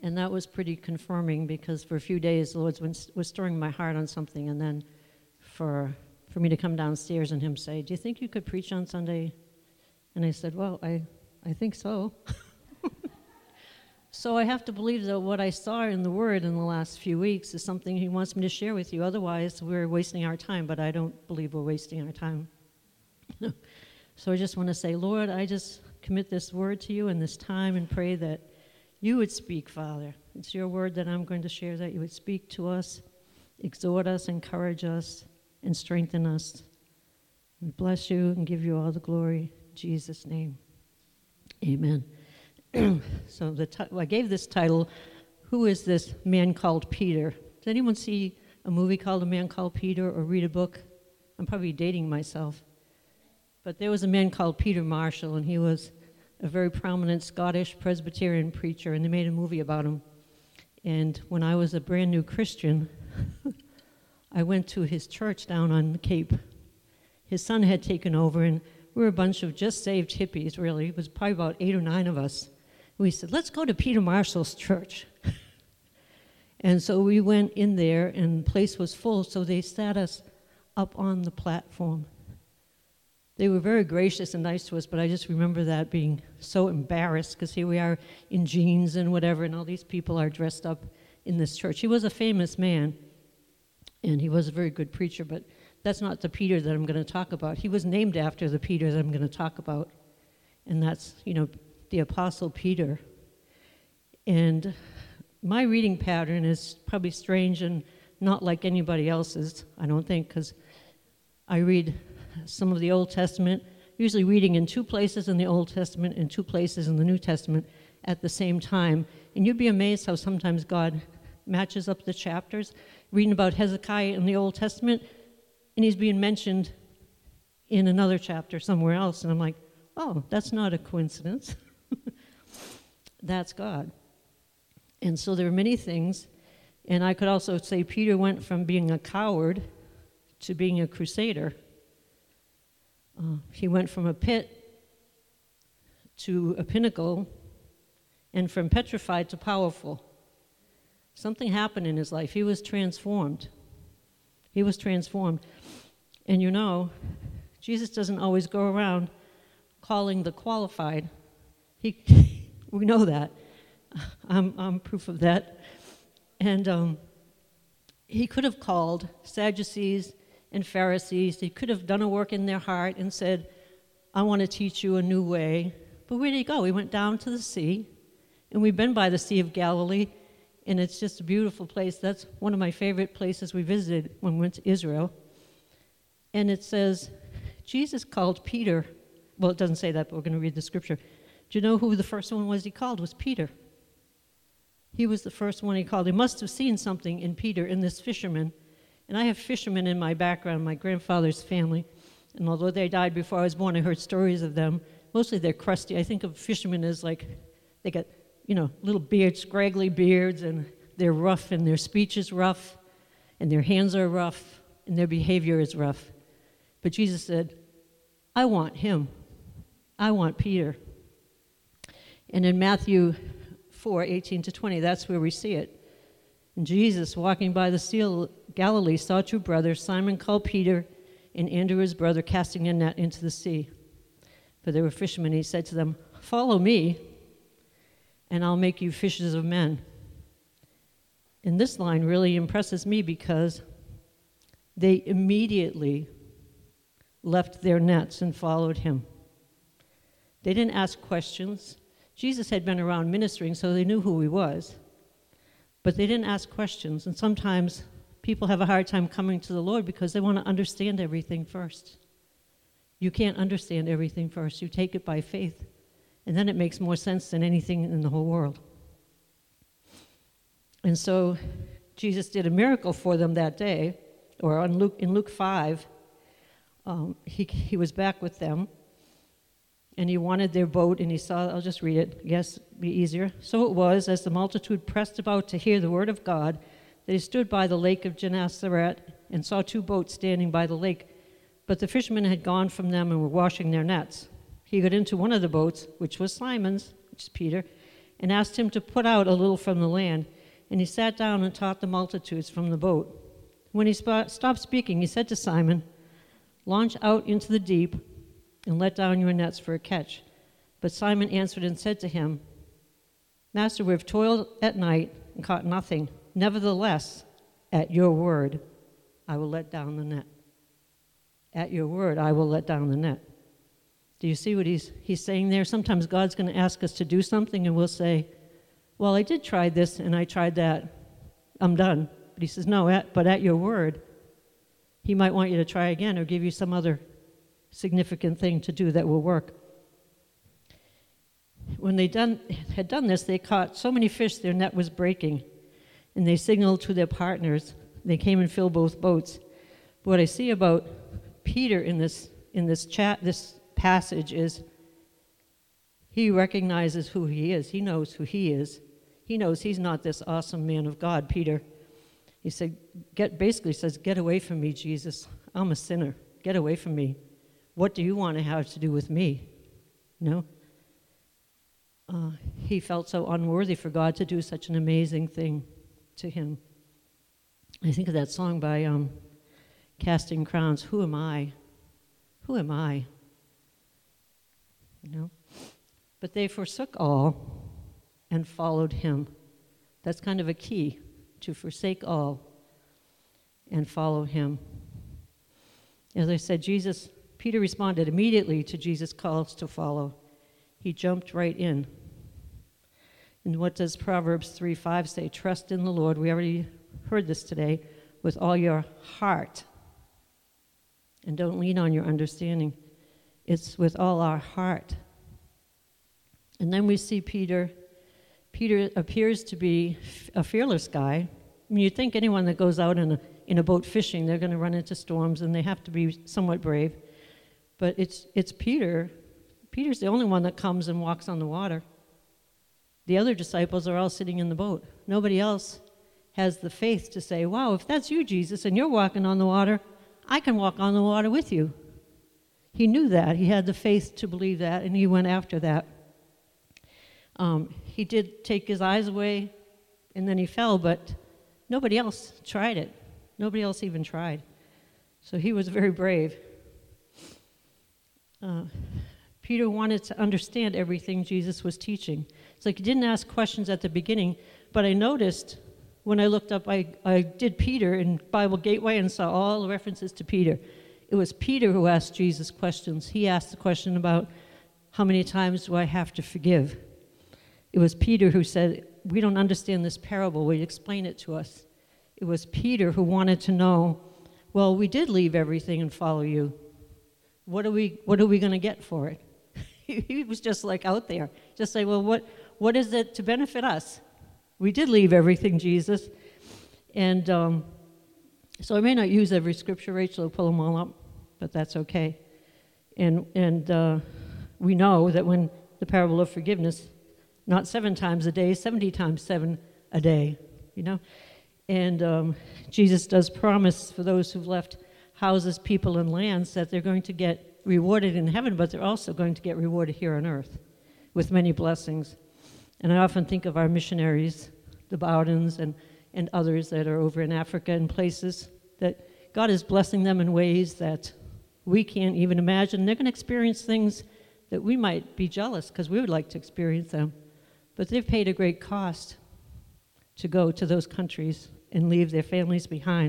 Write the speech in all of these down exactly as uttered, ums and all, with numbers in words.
And that was pretty confirming, because for a few days the Lord was, was stirring my heart on something, and then for for me to come downstairs and him say, "Do you think you could preach on Sunday?" And I said, "Well, I, I think so." So I have to believe that what I saw in the Word in the last few weeks is something he wants me to share with you. Otherwise, we're wasting our time, but I don't believe we're wasting our time. So I just want to say, Lord, I just commit this word to you in this time and pray that you would speak, Father. It's your word that I'm going to share, that you would speak to us, exhort us, encourage us, and strengthen us. We bless you and give you all the glory. In Jesus' name, amen. So the t- I gave this title, Who is This Man Called Peter? Does anyone see a movie called A Man Called Peter or read a book? I'm probably dating myself. But there was a man called Peter Marshall, and he was a very prominent Scottish Presbyterian preacher, and they made a movie about him. And when I was a brand new Christian, I went to his church down on the Cape. His son had taken over, and we were a bunch of just saved hippies, really. It was probably about eight or nine of us. We said, let's go to Peter Marshall's church. And so we went in there, and the place was full, so they sat us up on the platform. They were very gracious and nice to us, but I just remember that being so embarrassed, because here we are in jeans and whatever, and all these people are dressed up in this church. He was a famous man, and he was a very good preacher, but that's not the Peter that I'm going to talk about. He was named after the Peter that I'm going to talk about, and that's, you know, the Apostle Peter. And my reading pattern is probably strange and not like anybody else's, I don't think, because I read some of the Old Testament, usually reading in two places in the Old Testament and two places in the New Testament at the same time. And you'd be amazed how sometimes God matches up the chapters. Reading about Hezekiah in the Old Testament, and he's being mentioned in another chapter somewhere else. And I'm like, oh, that's not a coincidence. That's God. And so there are many things. And I could also say Peter went from being a coward to being a crusader. Uh, he went from a pit to a pinnacle, and from petrified to powerful. Something happened in his life. He was transformed. He was transformed. And you know, Jesus doesn't always go around calling the qualified. He, we know that. I'm, I'm proof of that. And um, he could have called Sadducees and Pharisees. He could have done a work in their heart and said, I want to teach you a new way. But where did he go? He went down to the sea, and we've been by the Sea of Galilee, and it's just a beautiful place. That's one of my favorite places we visited when we went to Israel. And it says, Jesus called Peter. Well, it doesn't say that, but we're going to read the scripture. Do you know who the first one was he called? It was Peter. He was the first one he called. He must have seen something in Peter, in this fisherman. And I have fishermen in my background, my grandfather's family. And although they died before I was born, I heard stories of them. Mostly they're crusty. I think of fishermen as like, they got, you know, little beards, scraggly beards, and they're rough, and their speech is rough, and their hands are rough, and their behavior is rough. But Jesus said, I want him. I want Peter. And in Matthew four, eighteen to twenty, that's where we see it. And Jesus, walking by the Sea of Galilee, saw two brothers, Simon called Peter, and Andrew his brother, casting a net into the sea. For they were fishermen. He said to them, follow me, and I'll make you fishers of men. And this line really impresses me because they immediately left their nets and followed him. They didn't ask questions. Jesus had been around ministering, so they knew who he was. But they didn't ask questions. And sometimes people have a hard time coming to the Lord because they want to understand everything first. You can't understand everything first. You take it by faith. And then it makes more sense than anything in the whole world. And so Jesus did a miracle for them that day, or on Luke, in Luke five, um, he, he was back with them, and he wanted their boat, and he saw, I'll just read it, yes, be easier. So it was, as the multitude pressed about to hear the word of God, that he stood by the lake of Gennesaret and saw two boats standing by the lake. But the fishermen had gone from them and were washing their nets. He got into one of the boats, which was Simon's, which is Peter, and asked him to put out a little from the land. And he sat down and taught the multitudes from the boat. When he sp- stopped speaking, he said to Simon, "Launch out into the deep and let down your nets for a catch." But Simon answered and said to him, "Master, we have toiled at night and caught nothing. Nevertheless, at your word, I will let down the net." At your word, I will let down the net. Do you see what he's he's saying there? Sometimes God's going to ask us to do something, and we'll say, "Well, I did try this, and I tried that. I'm done." But he says, "No, at, but at your word, he might want you to try again or give you some other significant thing to do that will work." When they done, had done this, they caught so many fish their net was breaking, and they signaled to their partners. They came and filled both boats. But what I see about Peter in this in this chat, this passage is he recognizes who he is. He knows who he is. He knows he's not this awesome man of God, Peter. He said, "Get basically says, get away from me, Jesus. I'm a sinner. Get away from me. What do you want to have to do with me?" You know? Uh, he felt so unworthy for God to do such an amazing thing to him. I think of that song by um, Casting Crowns, "Who am I? Who am I?" You know? But they forsook all and followed him. That's kind of a key, to forsake all and follow him. As I said, Jesus, Peter responded immediately to Jesus' calls to follow. He jumped right in. And what does Proverbs three five say? Trust in the Lord. We already heard this today. With all your heart. And don't lean on your understanding. It's with all our heart. And then we see Peter. Peter appears to be a fearless guy. I mean, you'd think anyone that goes out in a, in a boat fishing, they're going to run into storms, and they have to be somewhat brave. But it's it's Peter. Peter's the only one that comes and walks on the water. The other disciples are all sitting in the boat. Nobody else has the faith to say, "Wow, if that's you, Jesus, and you're walking on the water, I can walk on the water with you." He knew that. He had the faith to believe that, and he went after that. Um, he did take his eyes away, and then he fell, but nobody else tried it. Nobody else even tried. So he was very brave. Uh, Peter wanted to understand everything Jesus was teaching. It's like he didn't ask questions at the beginning, but I noticed when I looked up, I, I did Peter in Bible Gateway and saw all the references to Peter. It was Peter who asked Jesus questions. He asked the question about, how many times do I have to forgive? It was Peter who said, "We don't understand this parable. Will you explain it to us?" It was Peter who wanted to know, well, we did leave everything and follow you. What are we what are we going to get for it? He was just like out there. Just say, well, what what is it to benefit us? We did leave everything, Jesus. And um, so I may not use every scripture. Rachel will pull them all up, but that's okay. And, and uh, we know that when the parable of forgiveness, not seven times a day, seventy times seven a day, you know? And um, Jesus does promise for those who've left houses, people, and lands that they're going to get rewarded in heaven, but they're also going to get rewarded here on earth with many blessings. And I often think of our missionaries, the Bowdens and, and others that are over in Africa and places, that God is blessing them in ways that we can't even imagine. They're going to experience things that we might be jealous because we would like to experience them. But they've paid a great cost to go to those countries and leave their families behind.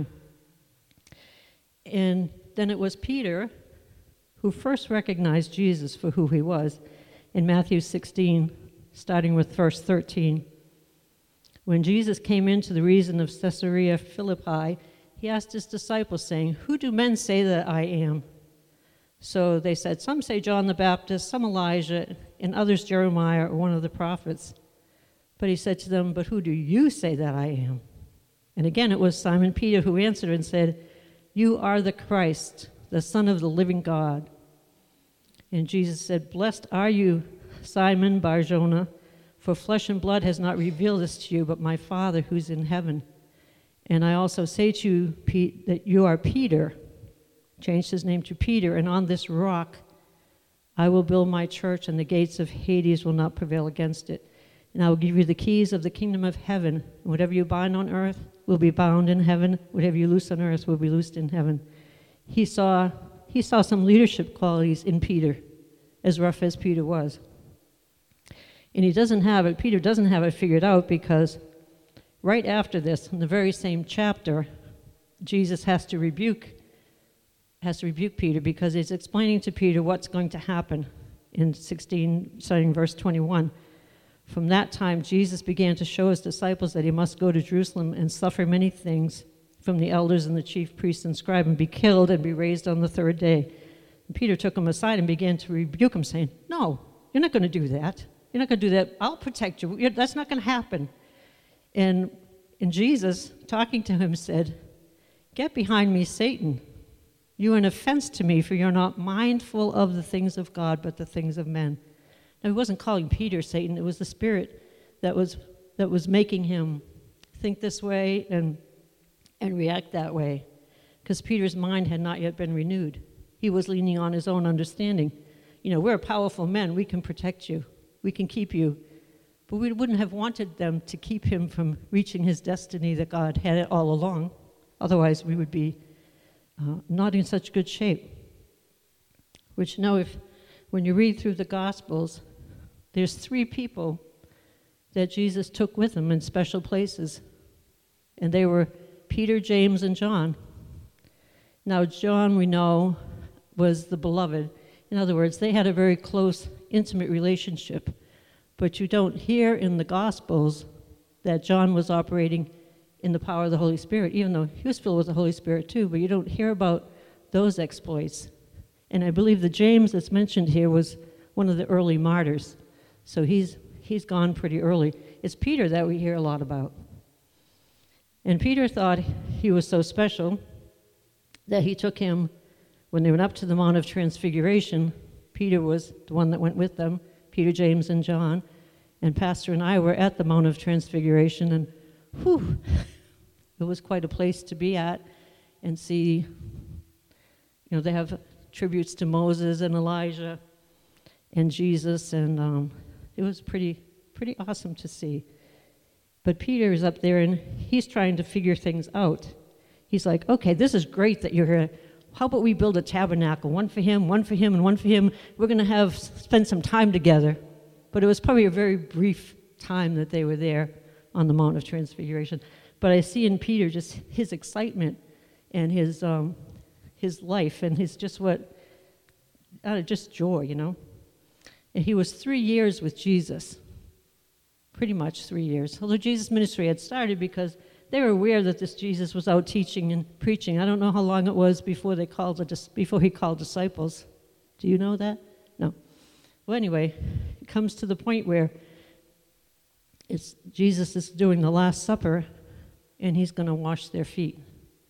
And then it was Peter who first recognized Jesus for who he was in Matthew sixteen, starting with verse thirteen. When Jesus came into the region of Caesarea Philippi, he asked his disciples, saying, "Who do men say that I am?" So they said, "Some say John the Baptist, some Elijah, and others Jeremiah or one of the prophets." But he said to them, "But who do you say that I am?" And again it was Simon Peter who answered and said, "You are the Christ, the Son of the living God." And Jesus said, "Blessed are you, Simon Bar-Jonah, for flesh and blood has not revealed this to you, but my Father who's in heaven. And I also say to you, Pete, that you are Peter," changed his name to Peter, "and on this rock I will build my church, and the gates of Hades will not prevail against it." and I will give you the keys of the kingdom of heaven. Whatever you bind on earth will be bound in heaven. Whatever you loose on earth will be loosed in heaven. He saw, he saw some leadership qualities in Peter, as rough as Peter was. And he doesn't have it, Peter doesn't have it figured out, because right after this, in the very same chapter, Jesus has to rebuke has to rebuke Peter, because he's explaining to Peter what's going to happen in sixteen, starting verse twenty-one. From that time, Jesus began to show his disciples that he must go to Jerusalem and suffer many things from the elders and the chief priests and scribes, and be killed and be raised on the third day. And Peter took him aside and began to rebuke him, saying, "No, you're not going to do that. You're not going to do that. I'll protect you. You're, that's not going to happen." And, and Jesus, talking to him, said, "Get behind me, Satan. You are an offense to me, for you're not mindful of the things of God, but the things of men." Now, he wasn't calling Peter Satan. It was the Spirit that was that was making him think this way and and react that way, because Peter's mind had not yet been renewed. He was leaning on his own understanding. You know, we're powerful men. We can protect you. We can keep you. But we wouldn't have wanted them to keep him from reaching his destiny that God had it all along. Otherwise, we would be uh, not in such good shape. Which, you know, if when you read through the Gospels, there's three people that Jesus took with him in special places. And they were Peter, James, and John. Now, John, we know, was the beloved. In other words, they had a very close, intimate relationship. But you don't hear in the Gospels that John was operating in the power of the Holy Spirit, even though he was filled with the Holy Spirit too, but you don't hear about those exploits. And I believe that James that's mentioned here was one of the early martyrs. So he's he's gone pretty early. It's Peter that we hear a lot about. And Peter thought he was so special that he took him, when they went up to the Mount of Transfiguration, Peter was the one that went with them, Peter, James, and John. And Pastor and I were at the Mount of Transfiguration, and whew, it was quite a place to be at and see, you know, they have tributes to Moses and Elijah and Jesus, and um, it was pretty pretty awesome to see. But Peter is up there, and he's trying to figure things out. He's like, okay, this is great that you're here. How about we build a tabernacle, one for him, one for him, and one for him. We're going to have spend some time together. But it was probably a very brief time that they were there on the Mount of Transfiguration. But I see in Peter just his excitement and his um, his life and his just what, uh, just joy, you know. And he was three years with Jesus, pretty much three years. Although Jesus' ministry had started because they were aware that this Jesus was out teaching and preaching. I don't know how long it was before they called the, before he called disciples. Do you know that? No. Well, anyway, it comes to the point where it's Jesus is doing the Last Supper, and he's going to wash their feet.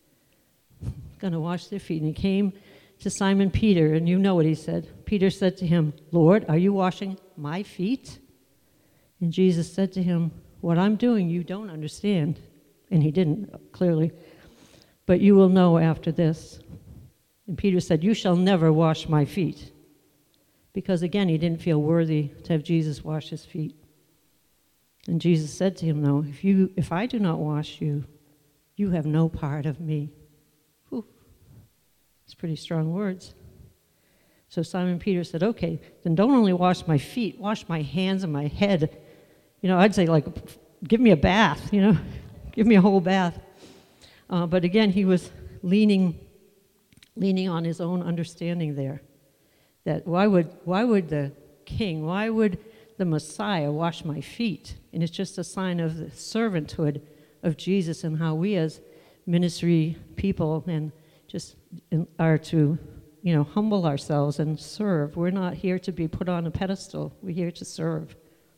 Going to wash their feet. And he came to Simon Peter, and you know what he said. Peter said to him, "Lord, are you washing my feet?" And Jesus said to him, "What I'm doing you don't understand." And he didn't, clearly. "But you will know after this." And Peter said, "You shall never wash my feet." Because again, he didn't feel worthy to have Jesus wash his feet. And Jesus said to him, "No, if you, if I do not wash you, you have no part of me." Whew. It's pretty strong words. So Simon Peter said, "Okay, then don't only wash my feet, wash my hands and my head." You know, I'd say, like, give me a bath, you know, give me a whole bath. Uh, but again, he was leaning, leaning on his own understanding there. That why would why would the king, why would the Messiah wash my feet? And it's just a sign of the servanthood of Jesus and how we as ministry people and just are to, you know, humble ourselves and serve. We're not here to be put on a pedestal. We're here to serve.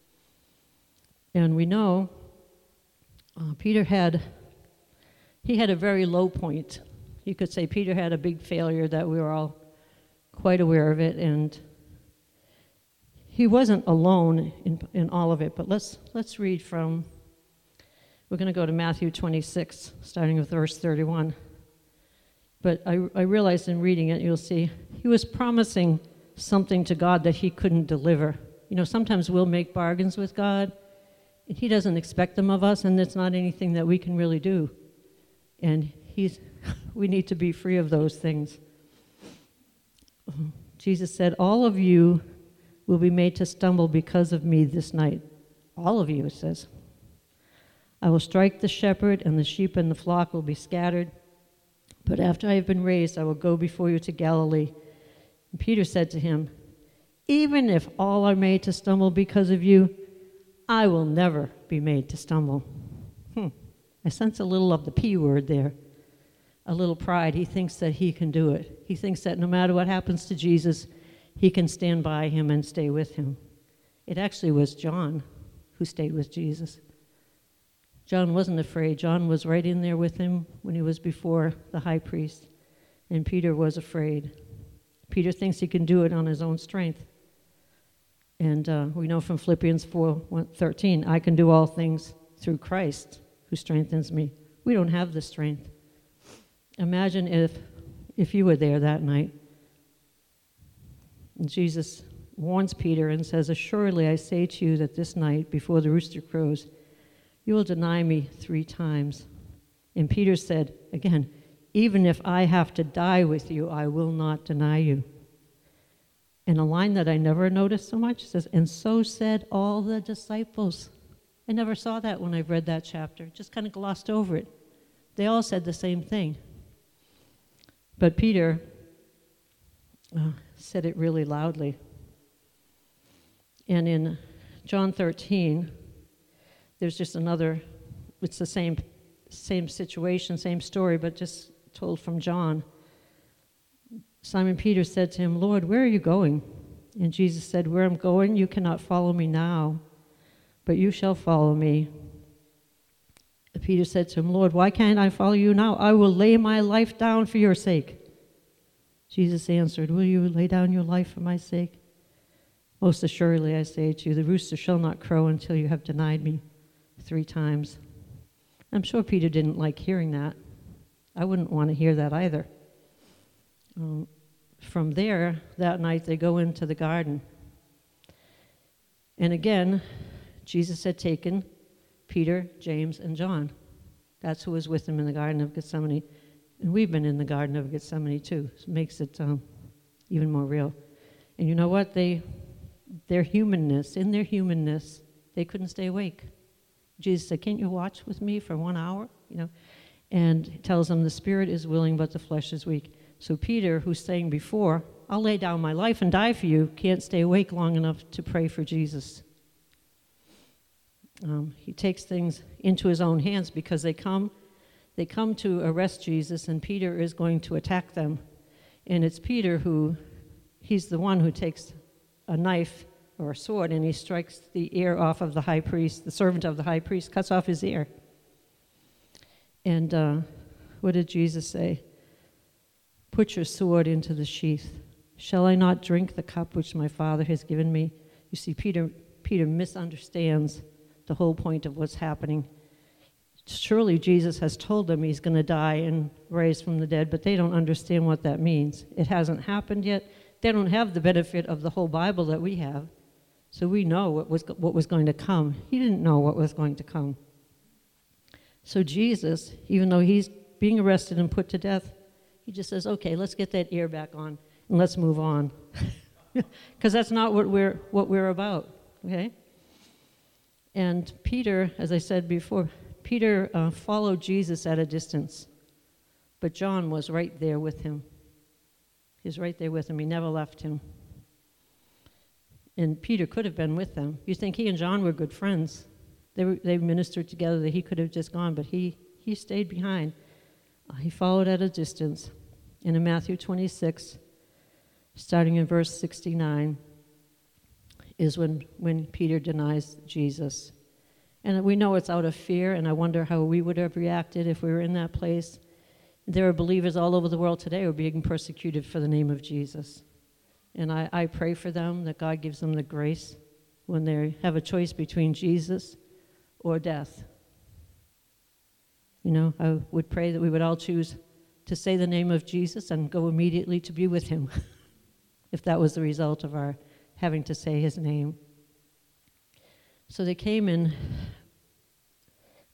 And we know uh, Peter had, he had a very low point. You could say Peter had a big failure that we were all quite aware of it, and he wasn't alone in, in all of it. But let's let's read from, we're going to go to Matthew twenty-six, starting with verse thirty-one. But I, I realized in reading it, you'll see, he was promising something to God that he couldn't deliver. You know, sometimes we'll make bargains with God, He doesn't expect them of us, and it's not anything that we can really do. And he's, we need to be free of those things. Jesus said, all of you will be made to stumble because of me this night. All of you, it says. I will strike the shepherd, and the sheep and the flock will be scattered. But after I have been raised, I will go before you to Galilee. And Peter said to him, even if all are made to stumble because of you, I will never be made to stumble. Hmm. I sense a little of the P word there. A little pride. He thinks that he can do it. He thinks that no matter what happens to Jesus, he can stand by him and stay with him. It actually was John who stayed with Jesus. John wasn't afraid. John was right in there with him when he was before the high priest. And Peter was afraid. Peter thinks he can do it on his own strength. And uh, we know from Philippians four thirteen, I can do all things through Christ who strengthens me. We don't have the strength. Imagine if, if you were there that night. And Jesus warns Peter and says, assuredly I say to you that this night, before the rooster crows, you will deny me three times. And Peter said, again, even if I have to die with you, I will not deny you. And a line that I never noticed so much says, and so said all the disciples. I never saw that when I read that chapter. Just kind of glossed over it. They all said the same thing. But Peter uh, said it really loudly. And in John thirteen, there's just another, it's the same, same situation, same story, but just told from John. Simon Peter said to him, Lord, where are you going? And Jesus said, where I'm going, you cannot follow me now, but you shall follow me. And Peter said to him, Lord, why can't I follow you now? I will lay my life down for your sake. Jesus answered, will you lay down your life for my sake? Most assuredly, I say to you, the rooster shall not crow until you have denied me three times. I'm sure Peter didn't like hearing that. I wouldn't want to hear that either. Um, from there, that night, they go into the garden. And again, Jesus had taken Peter, James, and John. That's who was with him in the Garden of Gethsemane. And we've been in the Garden of Gethsemane too. So it makes it um, even more real. And you know what? They, their humanness, in their humanness, they couldn't stay awake. Jesus said, can't you watch with me for one hour? You know, and he tells them the spirit is willing, but the flesh is weak. So Peter, who's saying before, I'll lay down my life and die for you, can't stay awake long enough to pray for Jesus. Um, he takes things into his own hands because they come, they come to arrest Jesus, and Peter is going to attack them. And it's Peter who, he's the one who takes a knife or a sword, and he strikes the ear off of the high priest, the servant of the high priest, cuts off his ear. And uh, what did Jesus say? Put your sword into the sheath. Shall I not drink the cup which my Father has given me? You see, Peter, Peter misunderstands the whole point of what's happening. Surely Jesus has told them he's going to die and rise from the dead, but they don't understand what that means. It hasn't happened yet. They don't have the benefit of the whole Bible that we have. So we know what was what was going to come. He didn't know what was going to come. So Jesus, even though he's being arrested and put to death, he just says, okay, let's get that ear back on and let's move on. Because that's not what we're what we're about, okay? And Peter, as I said before, Peter uh, followed Jesus at a distance, but John was right there with him. He was right there with him. He never left him. And Peter could have been with them. You think he and John were good friends. They were, they ministered together, that he could have just gone, but he, he stayed behind. Uh, he followed at a distance. And in Matthew twenty-six, starting in verse sixty-nine, is when, when Peter denies Jesus. And we know it's out of fear, and I wonder how we would have reacted if we were in that place. There are believers all over the world today who are being persecuted for the name of Jesus. And I, I pray for them that God gives them the grace when they have a choice between Jesus or death. You know, I would pray that we would all choose to say the name of Jesus and go immediately to be with him, if that was the result of our having to say his name. So they came in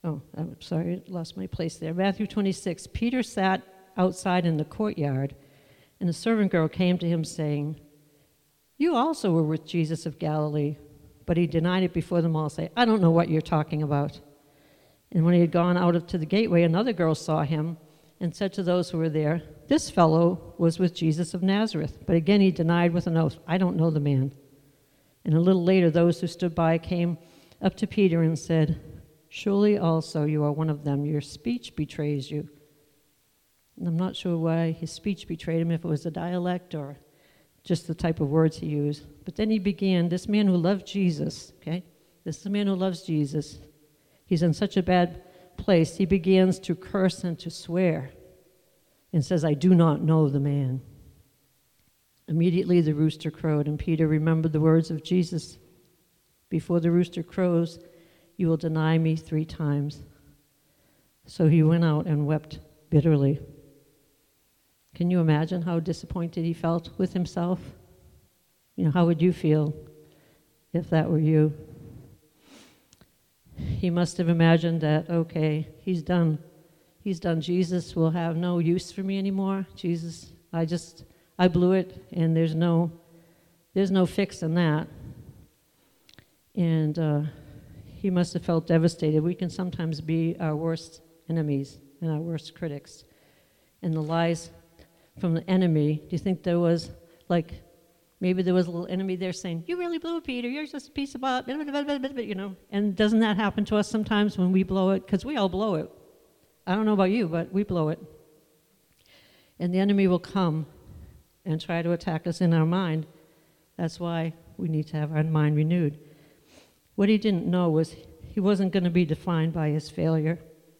Oh, I'm sorry, I lost my place there. Matthew twenty-six, Peter sat outside in the courtyard, and a servant girl came to him saying, "You also were with Jesus of Galilee." But he denied it before them all, saying, "I don't know what you're talking about." And when he had gone out of to the gateway, another girl saw him and said to those who were there, "This fellow was with Jesus of Nazareth." But again he denied with an oath, "I don't know the man." And a little later those who stood by came up to Peter and said, "Surely also you are one of them. Your speech betrays you." And I'm not sure why his speech betrayed him, if it was a dialect or just the type of words he used. But then he began, this man who loved Jesus, okay? This is a man who loves Jesus. He's in such a bad place, he begins to curse and to swear and says, "I do not know the man." Immediately the rooster crowed, and Peter remembered the words of Jesus. "Before the rooster crows, you will deny me three times." So he went out and wept bitterly. Can you imagine how disappointed he felt with himself? You know, how would you feel if that were you? He must have imagined that, okay, he's done. He's done. Jesus will have no use for me anymore. Jesus, I just, I blew it, and there's no, there's no fixing that. And uh, he must have felt devastated. We can sometimes be our worst enemies and our worst critics. And the lies from the enemy, do you think there was, like, maybe there was a little enemy there saying, "You really blew it, Peter. You're just a piece of, blah, blah, blah, blah, blah," you know? And doesn't that happen to us sometimes when we blow it? Because we all blow it. I don't know about you, but we blow it. And the enemy will come and try to attack us in our mind. That's why we need to have our mind renewed. What he didn't know was he wasn't going to be defined by his failure.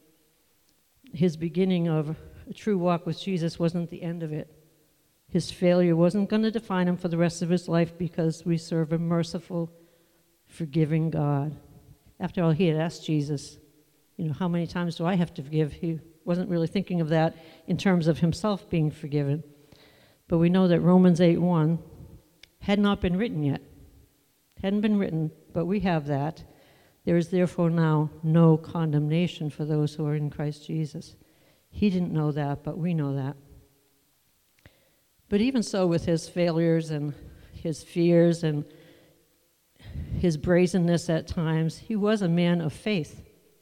His beginning of a true walk with Jesus wasn't the end of it. His failure wasn't going to define him for the rest of his life, because we serve a merciful, forgiving God. After all, he had asked Jesus, you know, how many times do I have to forgive? He wasn't really thinking of that in terms of himself being forgiven. But we know that Romans eight one had not been written yet. Hadn't been written, but we have that. There is therefore now no condemnation for those who are in Christ Jesus. He didn't know that, but we know that. But even so, with his failures and his fears and his brazenness at times, he was a man of faith.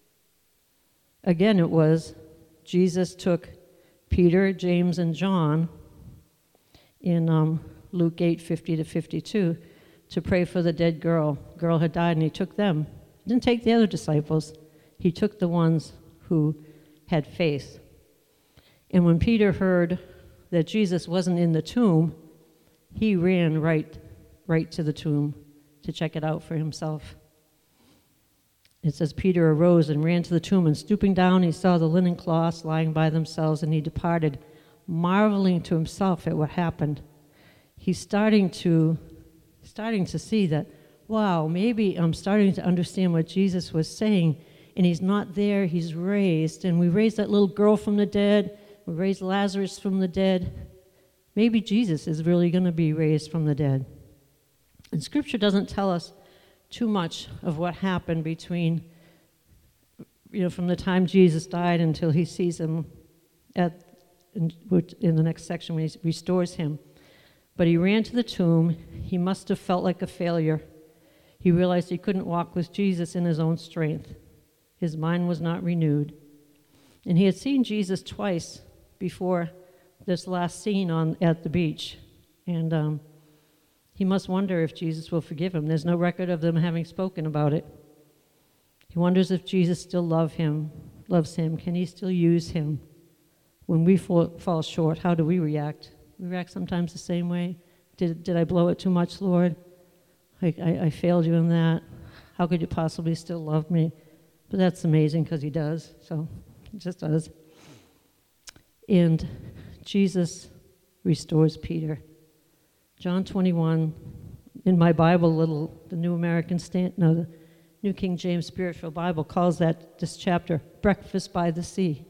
Again, it was Jesus took Peter, James, and John in um, Luke eight fifty to fifty-two to pray for the dead girl. Girl had died, and he took them. He didn't take the other disciples. He took the ones who had faith. And when Peter heard that Jesus wasn't in the tomb, he ran right, right to the tomb to check it out for himself. It says, Peter arose and ran to the tomb, and stooping down, he saw the linen cloths lying by themselves, and he departed, marveling to himself at what happened. He's starting to, starting to see that, wow, maybe I'm starting to understand what Jesus was saying, and he's not there, he's raised, and we raised that little girl from the dead, we raised Lazarus from the dead. Maybe Jesus is really going to be raised from the dead. And Scripture doesn't tell us too much of what happened between, you know, from the time Jesus died until he sees him at in, in the next section when he restores him. But he ran to the tomb. He must have felt like a failure. He realized he couldn't walk with Jesus in his own strength. His mind was not renewed. And he had seen Jesus twice before this last scene on at the beach. And um, he must wonder if Jesus will forgive him. There's no record of them having spoken about it. He wonders if Jesus still love him, loves him. Can he still use him? When we fall, fall short, how do we react? We react sometimes the same way. Did, did I blow it too much, Lord? I, I, I failed you in that. How could you possibly still love me? But that's amazing, because he does. So he just does. And Jesus restores Peter. John twenty-one, in my Bible, little the New American Stand, no, the New King James Spiritual Bible calls that this chapter "Breakfast by the Sea,"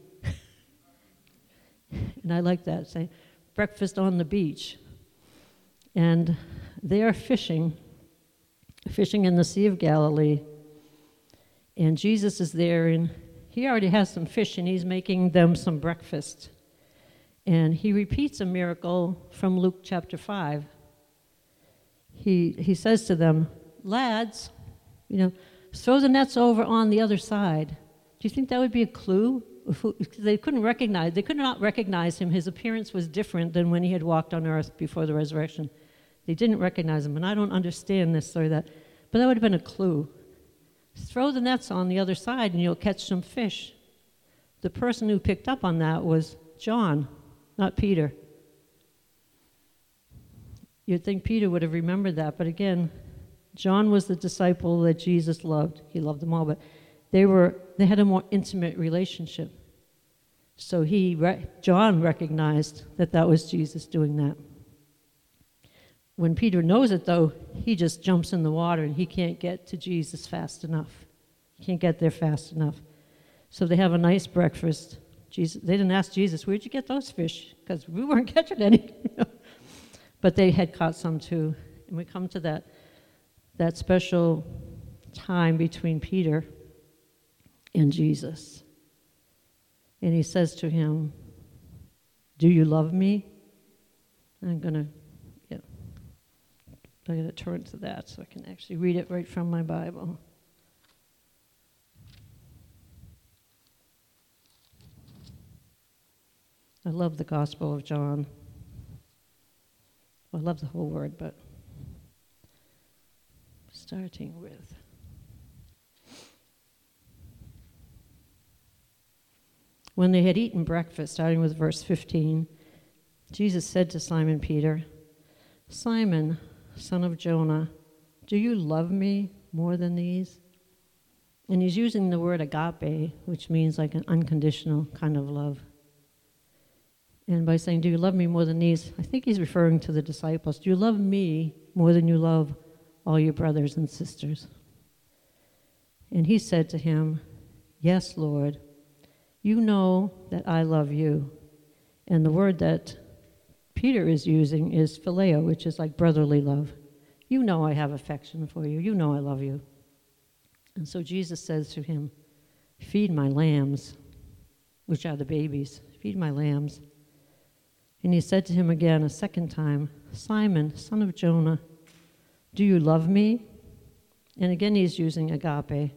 and I like that. Say, breakfast on the beach, and they are fishing, fishing in the Sea of Galilee, and Jesus is there, and he already has some fish and he's making them some breakfast. And he repeats a miracle from Luke chapter five. He, he says to them, lads, you know, throw the nets over on the other side. Do you think that would be a clue? They couldn't recognize, they could not recognize him. His appearance was different than when he had walked on earth before the resurrection. They didn't recognize him, and I don't understand this or that, but that would have been a clue. Throw the nets on the other side and you'll catch some fish. The person who picked up on that was John, not Peter. You'd think Peter would have remembered that, but again, John was the disciple that Jesus loved. He loved them all, but they were they had a more intimate relationship. So he, John recognized that that was Jesus doing that. When Peter knows it, though, he just jumps in the water and he can't get to Jesus fast enough. He can't get there fast enough. So they have a nice breakfast. Jesus, they didn't ask Jesus, where'd you get those fish? Because we weren't catching any. But they had caught some too. And we come to that, that special time between Peter and Jesus. And he says to him, do you love me? I'm going to, yeah, I'm going to turn to that so I can actually read it right from my Bible. I love the Gospel of John. Well, I love the whole word, but starting with when they had eaten breakfast, starting with verse fifteen, Jesus said to Simon Peter, Simon, son of Jonah, do you love me more than these? And he's using the word agape, which means like an unconditional kind of love. And by saying, do you love me more than these, I think he's referring to the disciples. Do you love me more than you love all your brothers and sisters? And he said to him, yes, Lord, you know that I love you. And the word that Peter is using is phileo, which is like brotherly love. You know I have affection for you. You know I love you. And so Jesus says to him, feed my lambs, which are the babies. Feed my lambs. And he said to him again a second time, Simon, son of Jonah, do you love me? And again he's using agape.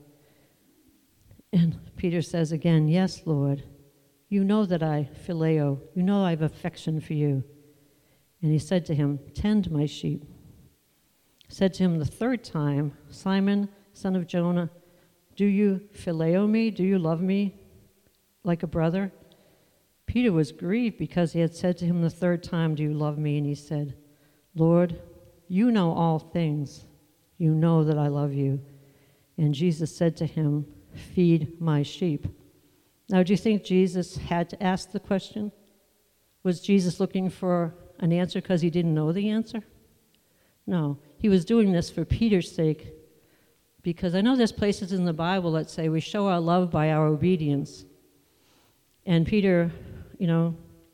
And Peter says again, yes, Lord, you know that I phileo, you know I have affection for you. And he said to him, tend my sheep. Said to him the third time, Simon, son of Jonah, do you phileo me? Do you love me like a brother? Peter was grieved because he had said to him the third time, do you love me? And he said, Lord, you know all things. You know that I love you. And Jesus said to him, feed my sheep. Now, do you think Jesus had to ask the question? Was Jesus looking for an answer because he didn't know the answer? No, he was doing this for Peter's sake, because I know there's places in the Bible that say we show our love by our obedience. And Peter, you know,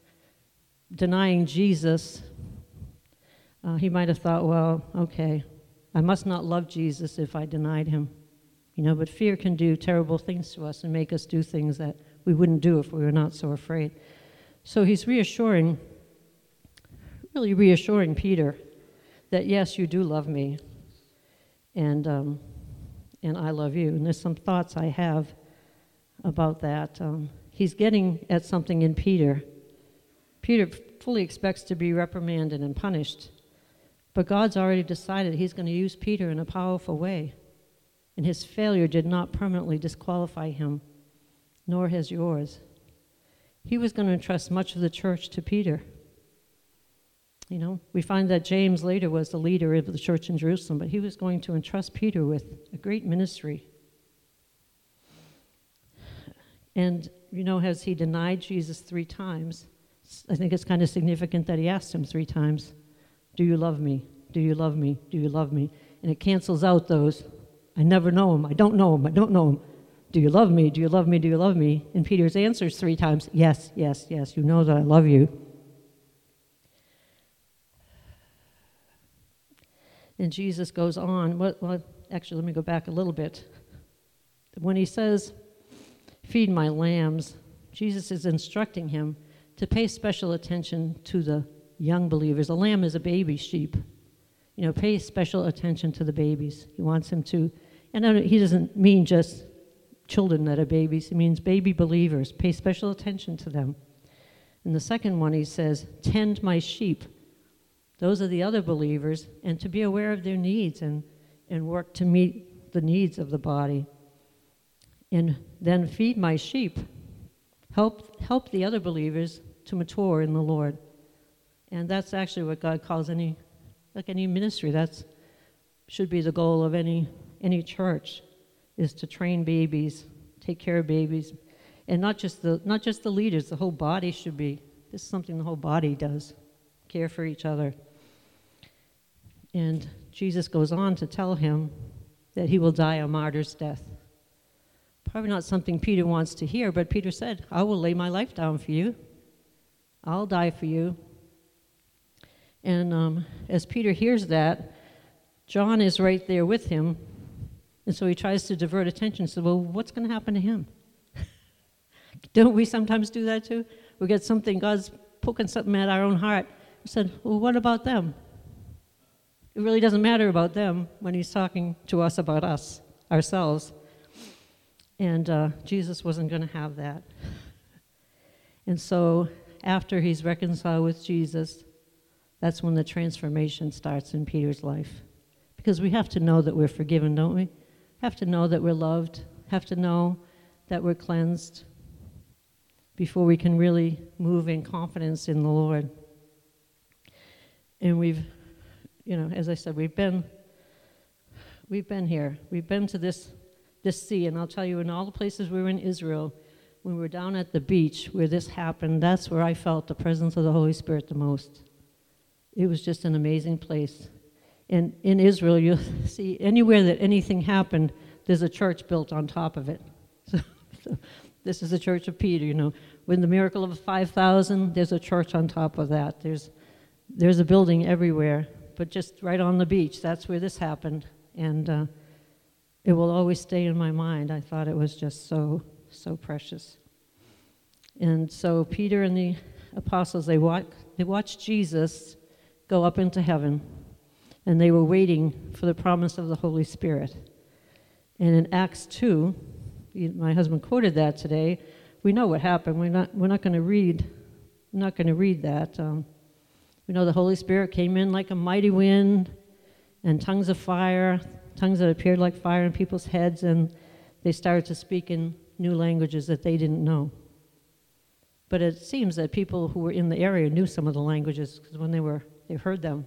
denying Jesus, uh, he might have thought, well, okay, I must not love Jesus if I denied him. You know, but fear can do terrible things to us and make us do things that we wouldn't do if we were not so afraid. So he's reassuring, really reassuring Peter that, yes, you do love me, and um, and I love you. And there's some thoughts I have about that. Um, he's getting at something in Peter. Peter fully expects to be reprimanded and punished, but God's already decided he's going to use Peter in a powerful way. And his failure did not permanently disqualify him, nor has yours. He was going to entrust much of the church to Peter. You know, we find that James later was the leader of the church in Jerusalem, but he was going to entrust Peter with a great ministry. And, you know, as he denied Jesus three times, I think it's kind of significant that he asked him three times, do you love me? Do you love me? Do you love me? And it cancels out those, I never know him, I don't know him, I don't know him. Do you love me? Do you love me? Do you love me? And Peter's answers three times, yes, yes, yes, you know that I love you. And Jesus goes on, well, well actually let me go back a little bit. When he says, feed my lambs. Jesus is instructing him to pay special attention to the young believers. A lamb is a baby sheep. You know, pay special attention to the babies. He wants him to, and he doesn't mean just children that are babies. He means baby believers. Pay special attention to them. And the second one, he says, tend my sheep. Those are the other believers, and to be aware of their needs and, and work to meet the needs of the body. And then feed my sheep. Help, help the other believers to mature in the Lord. And that's actually what God calls any, like any ministry. That's should be the goal of any any church, is to train babies, take care of babies, and not just the not just the leaders. The whole body should be. This is something the whole body does, care for each other. And Jesus goes on to tell him that he will die a martyr's death. Probably not something Peter wants to hear, but Peter said, I will lay my life down for you. I'll die for you. And um, as Peter hears that, John is right there with him, and so he tries to divert attention. So, well, what's going to happen to him? Don't we sometimes do that too? We get something, God's poking something at our own heart. We said, well, what about them? It really doesn't matter about them when he's talking to us about us, ourselves. And uh, Jesus wasn't going to have that. And so after he's reconciled with Jesus, that's when the transformation starts in Peter's life. Because we have to know that we're forgiven, don't we? Have to know that we're loved. Have to know that we're cleansed before we can really move in confidence in the Lord. And we've, you know, as I said, we've been, we've been here. We've been to this, this sea, and I'll tell you, in all the places we were in Israel, when we were down at the beach where this happened, that's where I felt the presence of the Holy Spirit the most. It was just an amazing place. And in Israel, you'll see anywhere that anything happened, there's a church built on top of it. So, so this is the church of Peter, you know. When the miracle of five thousand, there's a church on top of that. There's there's a building everywhere, but just right on the beach, that's where this happened. And uh, it will always stay in my mind. I thought it was just so, so precious. And so Peter and the apostles, they watch, they watched Jesus go up into heaven, and they were waiting for the promise of the Holy Spirit. And in Acts two, my husband quoted that today. We know what happened. We're not we're not going to read we're not going to read that. Um, we know the Holy Spirit came in like a mighty wind, and tongues of fire, tongues that appeared like fire in people's heads, and they started to speak in new languages that they didn't know. But it seems that people who were in the area knew some of the languages because when they were they heard them.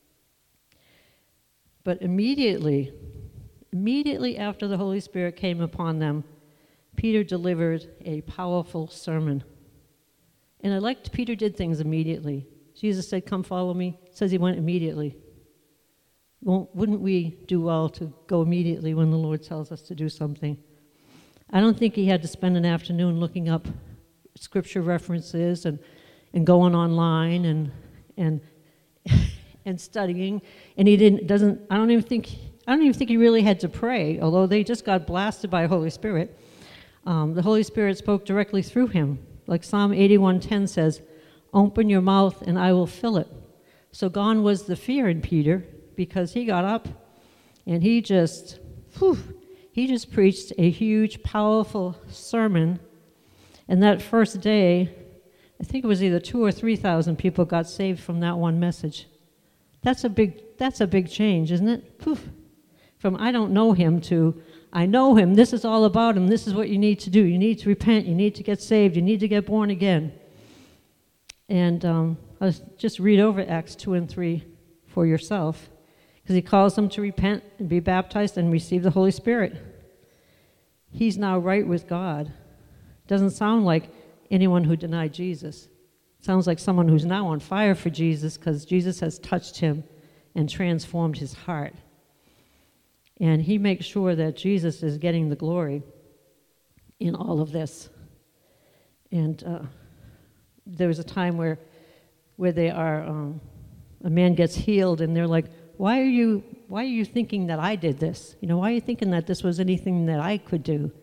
But immediately, immediately after the Holy Spirit came upon them, Peter delivered a powerful sermon. And I liked Peter did things immediately. Jesus said, come follow me. It says he went immediately. Won't, wouldn't we do well to go immediately when the Lord tells us to do something? I don't think he had to spend an afternoon looking up scripture references and, and going online and and and studying. And he didn't doesn't I don't even think I don't even think he really had to pray, although they just got blasted by the Holy Spirit. Um, the Holy Spirit spoke directly through him. Like Psalm eighty-one ten says, open your mouth and I will fill it. So gone was the fear in Peter, because he got up and he just, whew, he just preached a huge, powerful sermon. And that first day, I think it was either two or three thousand people got saved from that one message. That's a big, that's a big change, isn't it? Poof. From I don't know him to I know him. This is all about him. This is what you need to do. You need to repent. You need to get saved. You need to get born again. And um, I'll just read over Acts two and three for yourself, because he calls them to repent and be baptized and receive the Holy Spirit. He's now right with God. Doesn't sound like anyone who denied Jesus. Sounds like someone who's now on fire for Jesus, because Jesus has touched him and transformed his heart. And he makes sure that Jesus is getting the glory in all of this. And uh, there was a time where where they are, um, a man gets healed, and they're like, why are you why are you thinking that I did this? You know, why are you thinking that this was anything that I could do?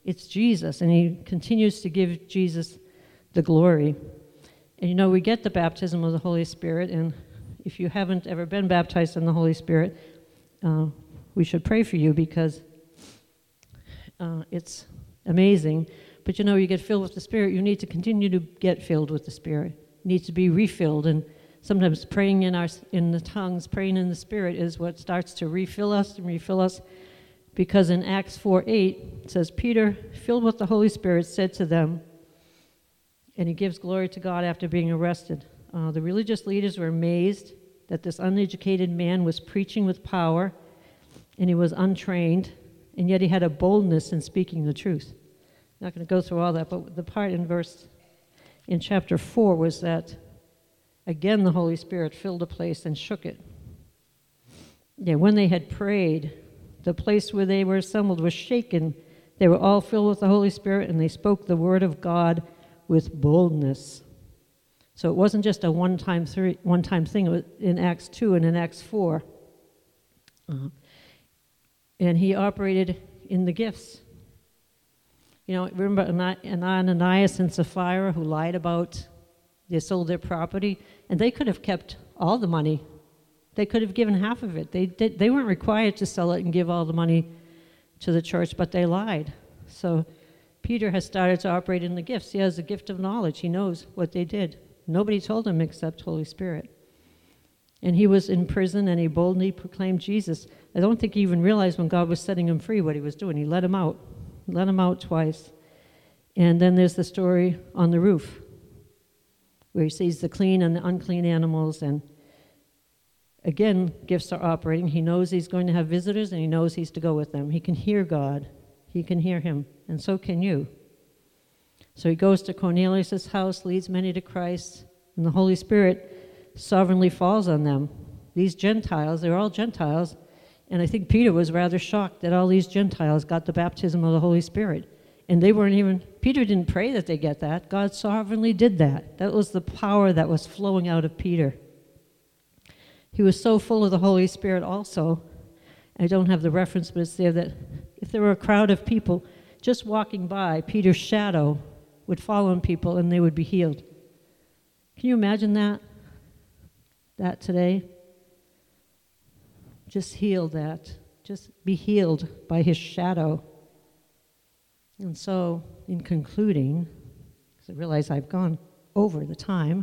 It's Jesus, and he continues to give Jesus the glory. And you know, we get the baptism of the Holy Spirit, and if you haven't ever been baptized in the Holy Spirit, uh, we should pray for you because uh, it's amazing. But you know, you get filled with the Spirit, you need to continue to get filled with the Spirit. You need to be refilled, and sometimes praying in our in the tongues, praying in the Spirit is what starts to refill us and refill us. Because in Acts four eight, it says, Peter, filled with the Holy Spirit, said to them, and he gives glory to God after being arrested. Uh, the religious leaders were amazed that this uneducated man was preaching with power, and he was untrained, and yet he had a boldness in speaking the truth. I'm not going to go through all that, but the part in verse, in chapter four was that, again, the Holy Spirit filled the place and shook it. Yeah, when they had prayed, the place where they were assembled was shaken. They were all filled with the Holy Spirit, and they spoke the word of God with boldness. So it wasn't just a one-time three, one-time thing. It was in Acts two and in Acts four. Uh, and he operated in the gifts. You know, remember Ananias and Sapphira who lied about they sold their property, and they could have kept all the money. They could have given half of it. They did, they weren't required to sell it and give all the money to the church, but they lied. So Peter has started to operate in the gifts. He has a gift of knowledge. He knows what they did. Nobody told him except Holy Spirit. And he was in prison, and he boldly proclaimed Jesus. I don't think he even realized when God was setting him free what he was doing. He let him out. He let him out twice. And then there's the story on the roof, where he sees the clean and the unclean animals, and again, gifts are operating. He knows he's going to have visitors, and he knows he's to go with them. He can hear God. He can hear him, and so can you. So he goes to Cornelius' house, leads many to Christ, and the Holy Spirit sovereignly falls on them. These Gentiles, they're all Gentiles, and I think Peter was rather shocked that all these Gentiles got the baptism of the Holy Spirit. And they weren't even, Peter didn't pray that they get that. God sovereignly did that. That was the power that was flowing out of Peter. He was so full of the Holy Spirit also, I don't have the reference, but it's there, that if there were a crowd of people just walking by, Peter's shadow would fall on people and they would be healed. Can you imagine that? That today? Just heal that. Just be healed by his shadow. And so, in concluding, because I realize I've gone over the time,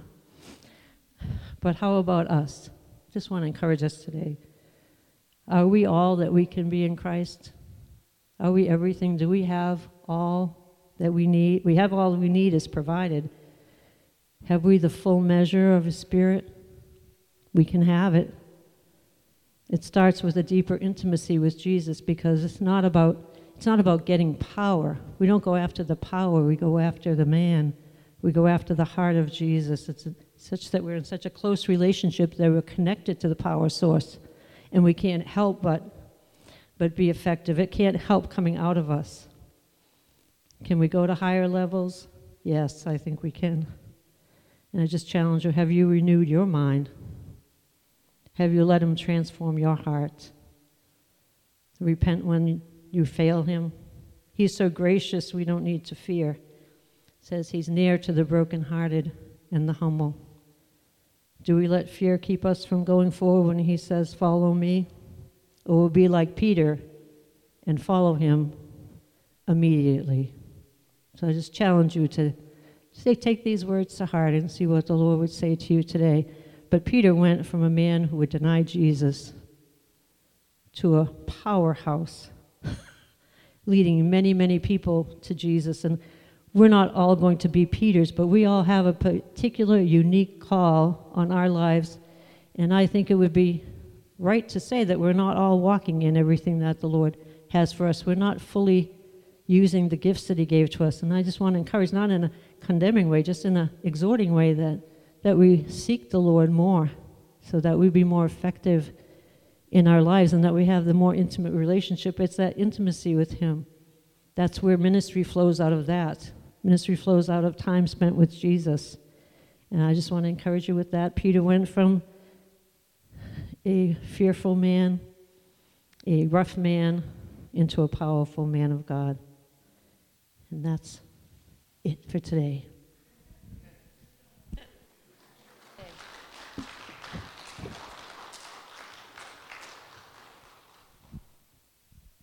but how about us? Just want to encourage us today. Are we all that we can be in Christ? Are we everything? Do we have all that we need? We have all we need is provided. Have we the full measure of His Spirit? We can have it. It starts with a deeper intimacy with Jesus, because it's not about it's not about getting power. We don't go after the power. We go after the man. We go after the heart of Jesus. It's a, such that we're in such a close relationship that we're connected to the power source, and we can't help but but be effective. It can't help coming out of us. Can we go to higher levels? Yes, I think we can. And I just challenge you, have you renewed your mind? Have you let Him transform your heart? Repent when you fail Him. He's so gracious, we don't need to fear. It says He's near to the brokenhearted and the humble. Do we let fear keep us from going forward when He says, follow me? Or we'll be like Peter and follow Him immediately. So I just challenge you to say, take these words to heart and see what the Lord would say to you today. But Peter went from a man who would deny Jesus to a powerhouse, leading many, many people to Jesus. And we're not all going to be Peters, but we all have a particular, unique call on our lives. And I think it would be right to say that we're not all walking in everything that the Lord has for us. We're not fully using the gifts that He gave to us. And I just want to encourage, not in a condemning way, just in an exhorting way, that, that we seek the Lord more so that we be more effective in our lives and that we have the more intimate relationship. It's that intimacy with Him. That's where ministry flows out of that. Ministry flows out of time spent with Jesus. And I just want to encourage you with that. Peter went from a fearful man, a rough man, into a powerful man of God. And that's it for today.